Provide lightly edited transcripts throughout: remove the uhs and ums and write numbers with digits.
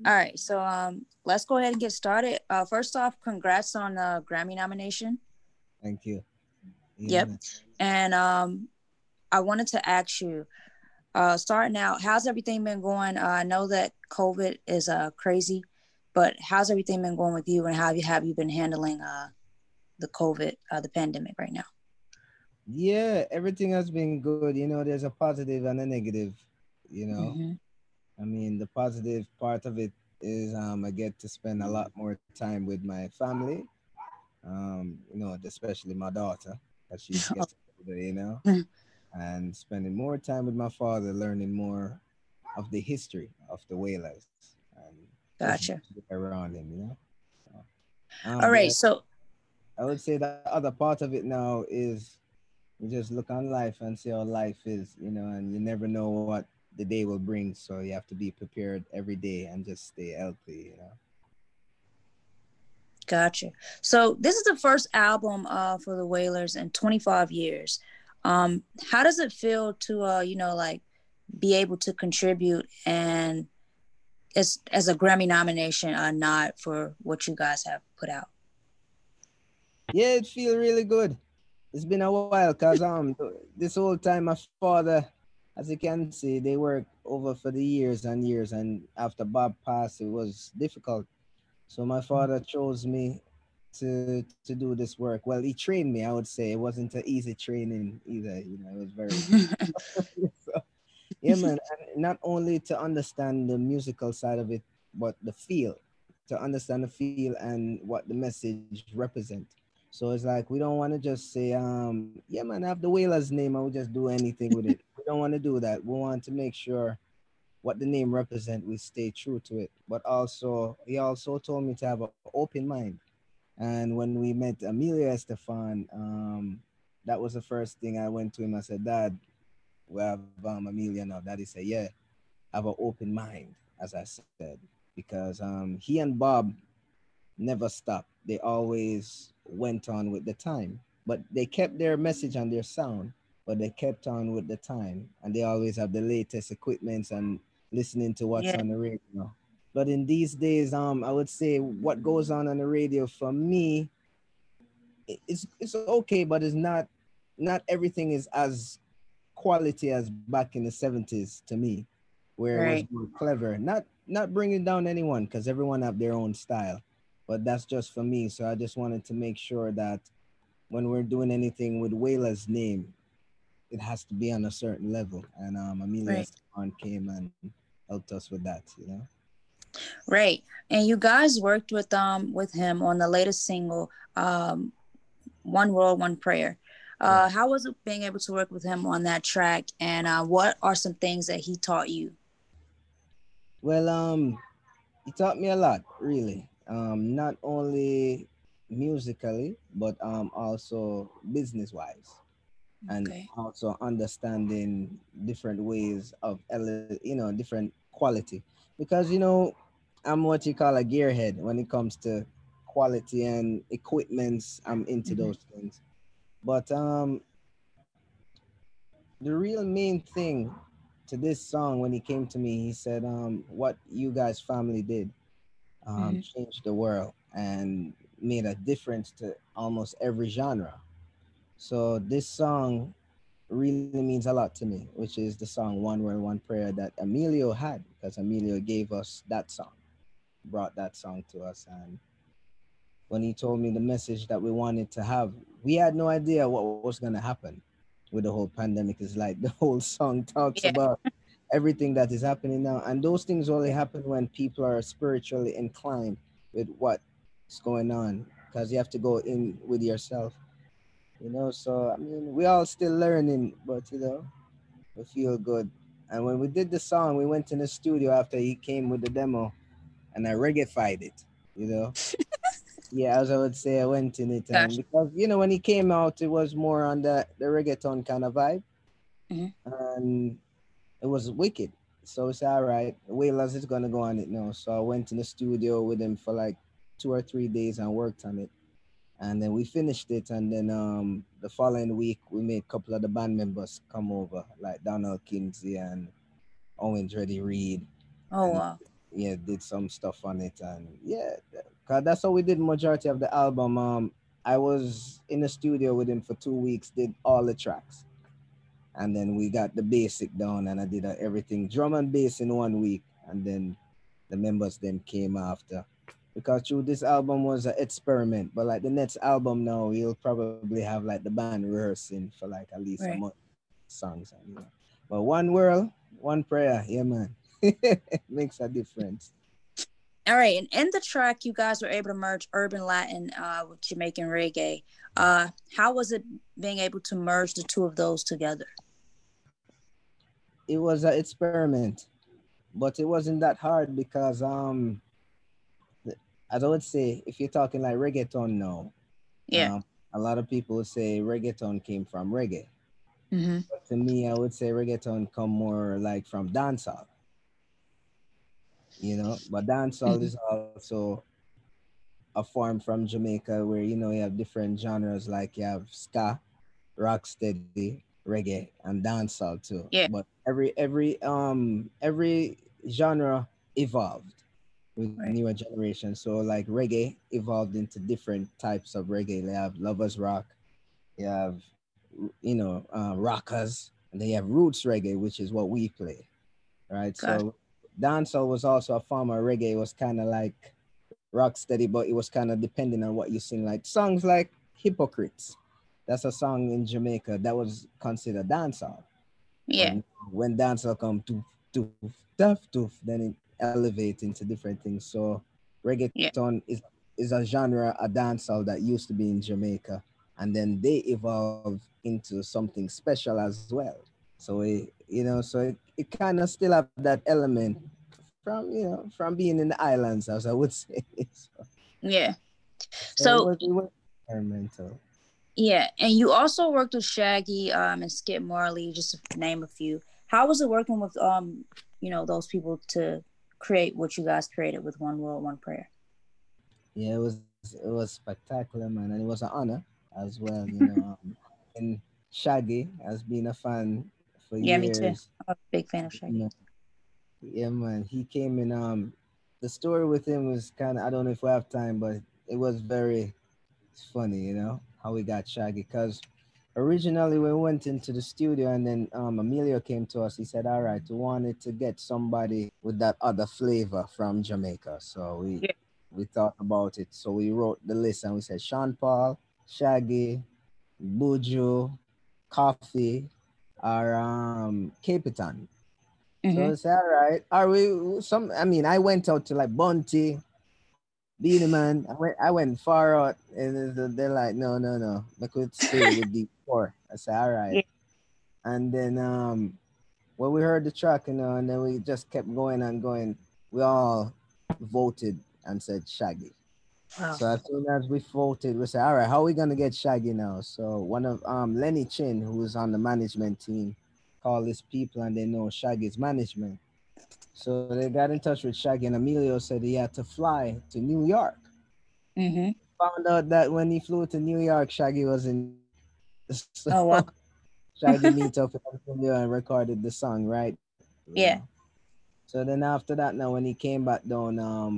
All right, so let's go ahead and get started. First off, congrats on the Grammy nomination. Thank you. Yeah, Yep. man. And I wanted to ask you, starting out, how's everything been going? I know that COVID is crazy, but how's everything been going with you, and how have you been handling the COVID, the pandemic right now? Yeah, everything has been good. There's a positive and a negative. You know, Mm-hmm. I mean, the positive part of it is I get to spend a lot more time with my family. Especially my daughter, as she's getting older. And spending more time with my father, learning more of the history of the whalers, and just Gotcha. being around him. So, All right, the so I would say the other part of it now is you just look on life and see how life is, and you never know what the day will bring. So you have to be prepared every day and just stay healthy. gotcha. So this is the first album for the Wailers in 25 years. How does it feel to like be able to contribute and as a Grammy nomination nod for what you guys have put out? Yeah, it feels really good. It's been a while because this whole time my father, as you can see, they worked over for the years and years, and after Bob passed, it was difficult. So my father chose me to do this work. Well, he trained me. I would say it wasn't an easy training either. It was very so, yeah, man. And not only to understand the musical side of it, but the feel, to understand the feel and what the message represent. So it's like we don't want to just say, yeah, man, I have the Whalers name and we just do anything with it. We don't want to do that. We want to make sure what the name represent, we stay true to it. But also, he also told me to have an open mind. And when we met Amelia Estefan, that was the first thing I went to him. I said, Dad, we have Amelia now. Daddy said, yeah, have an open mind, as I said, because he and Bob never stopped. They always went on with the time, but they kept their message and their sound, but they kept on with the time, and they always have the latest equipments and listening to what's Yeah, on the radio. But in these days, I would say what goes on the radio for me, it's okay, but it's not everything is as quality as back in the 70s to me, where it was right. more clever. Not bringing down anyone because everyone have their own style, but that's just for me. So I just wanted to make sure that when we're doing anything with Wayla's name, it has to be on a certain level. And Amelia Right. Estefan came and helped us with that. Right. And you guys worked with him on the latest single, One World, One Prayer. Right. How was it being able to work with him on that track, and what are some things that he taught you? Well, he taught me a lot, really. Not only musically, but also business wise, and Okay. also understanding different ways of different quality, because I'm what you call a gearhead when it comes to quality and equipments. I'm into Hmm. those things, but the real main thing to this song, when he came to me, he said, what you guys family did Hmm. changed the world and made a difference to almost every genre. So this song really means a lot to me, which is the song One Word, One Prayer that Emilio had, because Emilio gave us that song, brought that song to us. And when he told me the message that we wanted to have, we had no idea what was going to happen with the whole pandemic. Is like the whole song talks Yeah. about everything that is happening now. And those things only happen when people are spiritually inclined with what's going on, because you have to go in with yourself. So I mean, we all still learning, but we feel good. And when we did the song, we went in the studio after he came with the demo, and I reggae it. Yeah, as I would say, I went in it, and Gotcha. because when he came out, it was more on the reggaeton kind of vibe, Hmm. and it was wicked. So it's all right. Wailers is gonna go on it now. So I went in the studio with him for like 2 or 3 days and worked on it, and then we finished it. And then the following week we made a couple of the band members come over, like Donald Kinsey and Owens Reddy Reed, Oh and wow. yeah, did some stuff on it, and yeah, cause that's how we did majority of the album. I was in the studio with him for 2 weeks, did all the tracks, and then we got the basic down, and I did everything drum and bass in 1 week, and then the members then came after. Because through this album was an experiment, but like the next album now, you'll probably have like the band rehearsing for like at least a month Right. songs, and but one world, one prayer, yeah, man, makes a difference. All right, and in the track, you guys were able to merge urban Latin with Jamaican reggae. How was it being able to merge the two of those together? It was an experiment, but it wasn't that hard because as I would say, if you're talking like reggaeton now, Yeah. a lot of people say reggaeton came from reggae. Mm-hmm. But to me, I would say reggaeton come more like from dancehall, But dancehall Mm-hmm. is also a form from Jamaica where you have different genres like you have ska, rock steady, reggae, and dancehall too. Yeah. But every genre evolved with Right. newer generations. So like reggae evolved into different types of reggae. They have lovers rock, you have rockers, and then you have roots reggae, which is what we play, right? Gosh. So dancehall was also a form of reggae. It was kind of like rock steady, but it was kind of depending on what you sing. Like songs like Hypocrites, that's a song in Jamaica that was considered dancehall. Yeah. But when dancehall come to tough, then it elevates into different things. So Yeah. reggaeton is a genre, a dancehall that used to be in Jamaica, and then they evolved into something special as well. So it kind of still have that element from being in the islands, as I would say. Yeah. So it So was it was experimental. yeah, and you also worked with Shaggy and Skip Marley, just to name a few. How was it working with those people to create what you guys created with One World, One Prayer? Yeah, it was spectacular, man, and it was an honor as well. And Shaggy has been a fan for Yeah, me too. years. I'm a big fan of You Shaggy. know, yeah, man. He came in. The story with him was kind of, I don't know if we have time, but it was very funny. How we got Shaggy, because originally we went into the studio, and then Emilio came to us. He said, "All right, we wanted to get somebody with that other flavor from Jamaica." So we Yeah. we thought about it. So we wrote the list, and we said Sean Paul, Shaggy, Buju, Coffee, or Capitan. So Mm-hmm. I said, all right, are we some? I mean, I went out to like Bunty, Beanie Man. I went far out, and they're like, no, no, no, I could stay with the four. I said, all right. Yeah. And then when we heard the track, and then we just kept going and going, we all voted and said Shaggy. Wow. So as soon as we voted, we said, all right, how are we gonna get Shaggy now? So one of Lenny Chin, who's on the management team, called his people, and they know Shaggy's management. So they got in touch with Shaggy, and Emilio said he had to fly to New York. Mm-hmm. Found out that when he flew to New York, Shaggy was in New York. So Oh wow. Shaggy meet up with Emilio and recorded the song, right? Yeah. So then after that, now when he came back down,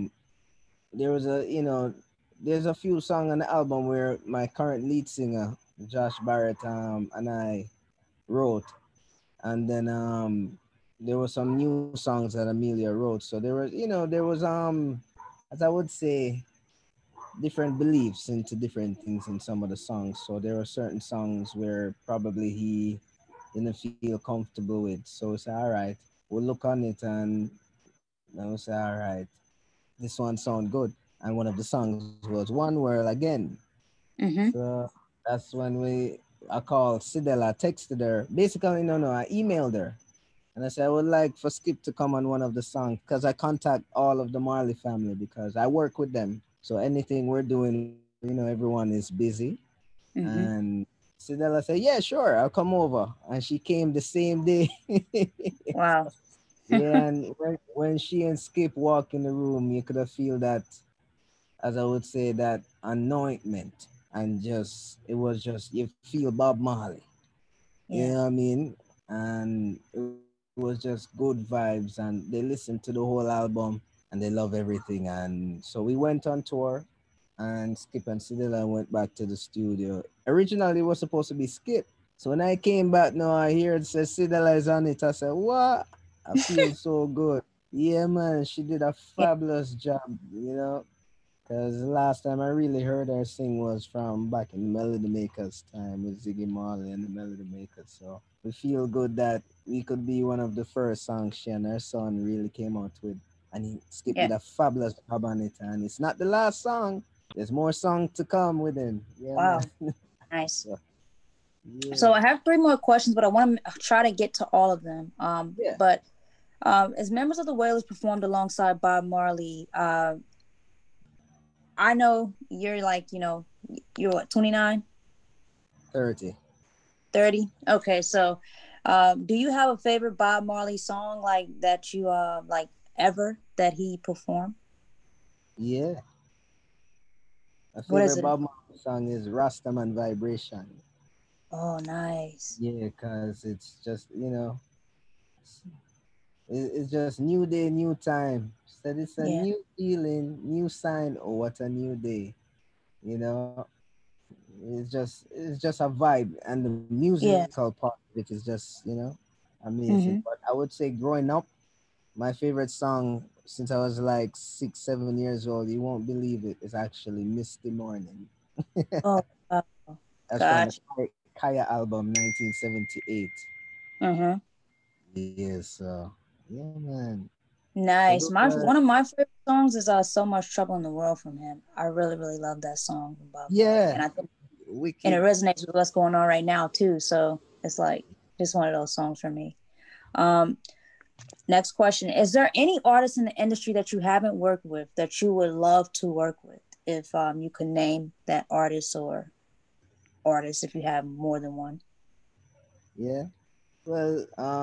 there was there's a few songs on the album where my current lead singer, Josh Barrett, and I wrote, and then there were some new songs that Amelia wrote. So there was as I would say, different beliefs into different things in some of the songs. So there were certain songs where probably he didn't feel comfortable with. So we said, all right, we'll look on it, and then we said, all right, this one sound good. And one of the songs was One World Again. Mm-hmm. So that's when I called Sidela, texted her. Basically, no, I emailed her. And I said, I would like for Skip to come on one of the songs, because I contact all of the Marley family because I work with them. So anything we're doing, everyone is busy. Mm-hmm. And Sidela said, yeah, sure, I'll come over. And she came the same day. Wow. Yeah, and when she and Skip walk in the room, you could have feel that, as I would say, that anointment. And it was just, you feel Bob Marley. You Yeah. know what I mean? And it was just good vibes. And they listened to the whole album. and they love everything. And so we went on tour, and Skip and Cedilla went back to the studio. Originally, it was supposed to be Skip. So when I came back, now I hear it says Cedilla is on it. I said, what? I feel so good. Yeah, man, she did a Yeah. fabulous job, you know. Because the last time I really heard her sing was from back in Melody Makers time with Ziggy Marley and the Melody Makers. So we feel good that we could be one of the first songs she and her son really came out with. And Skip Yeah. did a fabulous job on it. And it's not the last song. There's more songs to come with him. Yeah, man. Wow. Nice. So, yeah. So I have three more questions, but I want to try to get to all of them. Yeah. But as members of the Wailers performed alongside Bob Marley, I know you're like, you're what, 29, 30. 30? Okay, so do you have a favorite Bob Marley song like that you like ever that he performed? Yeah. My What is favorite it? Bob Marley song is Rastaman Vibration. Oh, nice. Yeah, because it's just, it's just new day, new time. Said it's a Yeah. new feeling, new sign. Oh, what a new day! You know, it's just a vibe, and the musical Yeah. part of it is just amazing. Mm-hmm. But I would say growing up, my favorite song since I was like 6, 7 years old, you won't believe it, is actually "Misty Morning." Oh, wow. That's from the Gotcha. Kaya album, 1978. Mm-hmm. Yeah, so yeah, man. So Nice. those My are, one of my favorite songs is "So Much Trouble in the World" from him. I really, really love that song from Bob Marley, yeah, and I think and it wicked. resonates with what's going on right now too. So it's like just one of those songs for me. Um, Next question: is there any artist in the industry that you haven't worked with that you would love to work with? If you could name that artist or artist, if you have more than one. Yeah. Well,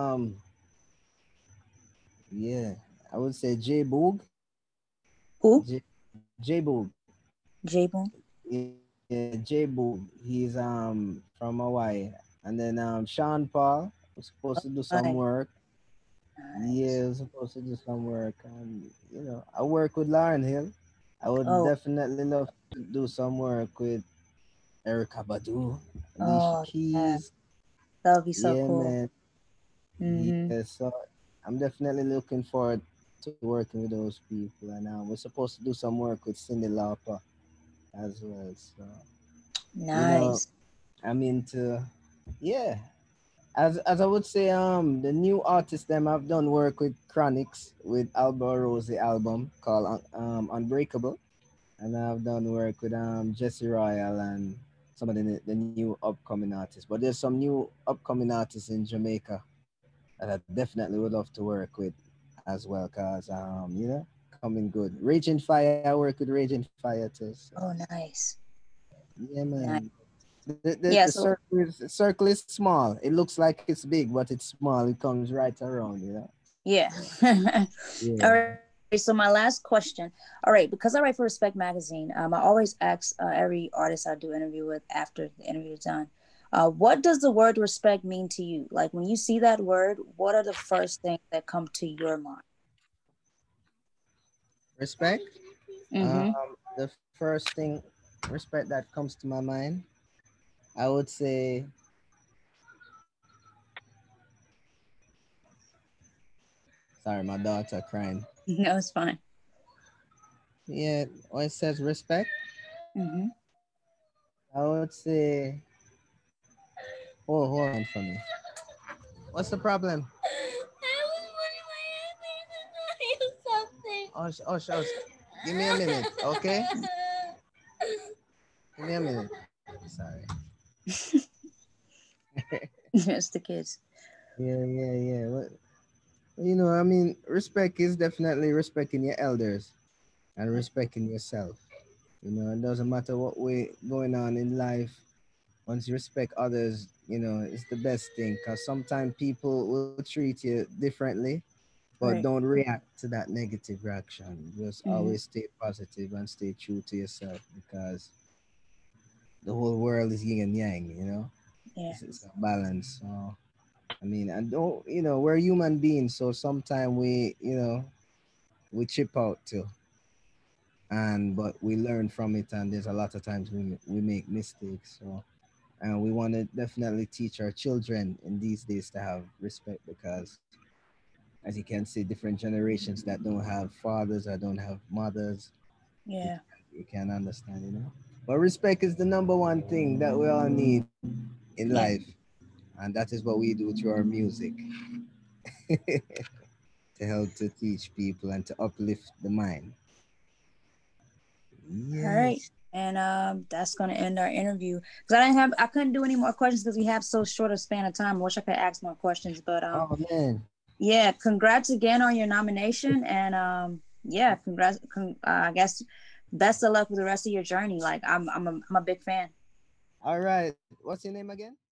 yeah, I would say J Boog. Who? J Boog. J Boone. Yeah, J Boog. He's from Hawaii. And then Sean Paul was supposed to do some Right. work. Nice. Yeah, was supposed to do some work. And I work with Lauren Hill. I would Oh, definitely love to do some work with Erica Badu, Alicia oh yeah, Keys. that would be so Yeah, cool. man. Mm-hmm. Yeah, so I'm definitely looking forward to working with those people. And we're supposed to do some work with Cindy Lauper as well. So, you know, Nice. I'm into, yeah. As I would say, the new artist them I've done work with Chronics with Alba Rosie album called Unbreakable, and I've done work with Jesse Royal and some of the new upcoming artists. But there's some new upcoming artists in Jamaica that I definitely would love to work with as well, cause coming good. Raging Fire, I work with Raging Fire too. So Oh, nice. yeah, Nice. man. The Yeah. So circle is small. It looks like it's big, but it's small. It comes right around, yeah. All Yeah. right. So my last question. All right, because I write for Respect Magazine, I always ask every artist I do interview with after the interview is done, what does the word respect mean to you? Like when you see that word, what are the first things that come to your mind? Respect. Mm-hmm. The first thing, respect that comes to my mind, I would say, sorry, my daughter crying. No, it's fine. Yeah, when it says respect, Mm-hmm. I would say, oh, hold on for me. What's the problem? Oh, give me a minute, okay? Give me a minute. Sorry. It's the kids. Yeah. I mean, respect is definitely respecting your elders and respecting yourself. It doesn't matter what way going on in life. Once you respect others, it's the best thing. Because sometimes people will treat you differently, but Right. don't react to that negative reaction. Just Mm-hmm. always stay positive and stay true to yourself because the whole world is yin and yang. Yeah. It's a balance. So I mean, and don't we're human beings, so sometimes we we chip out too, and but we learn from it, and there's a lot of times we make mistakes. So, and we want to definitely teach our children in these days to have respect, because as you can see, different generations that don't have fathers or don't have mothers, you, Yeah. you can understand, you know. But respect is the number one thing that we all need in Yeah. life, and that is what we do through our music to help to teach people and to uplift the mind. All right. Yes. And that's gonna end our interview. Because I couldn't do any more questions because we have so short a span of time. I wish I could ask more questions, but Oh man. yeah, congrats again on your nomination, and yeah, congrats. I guess best of luck with the rest of your journey. Like I'm a big fan. All right. What's your name again?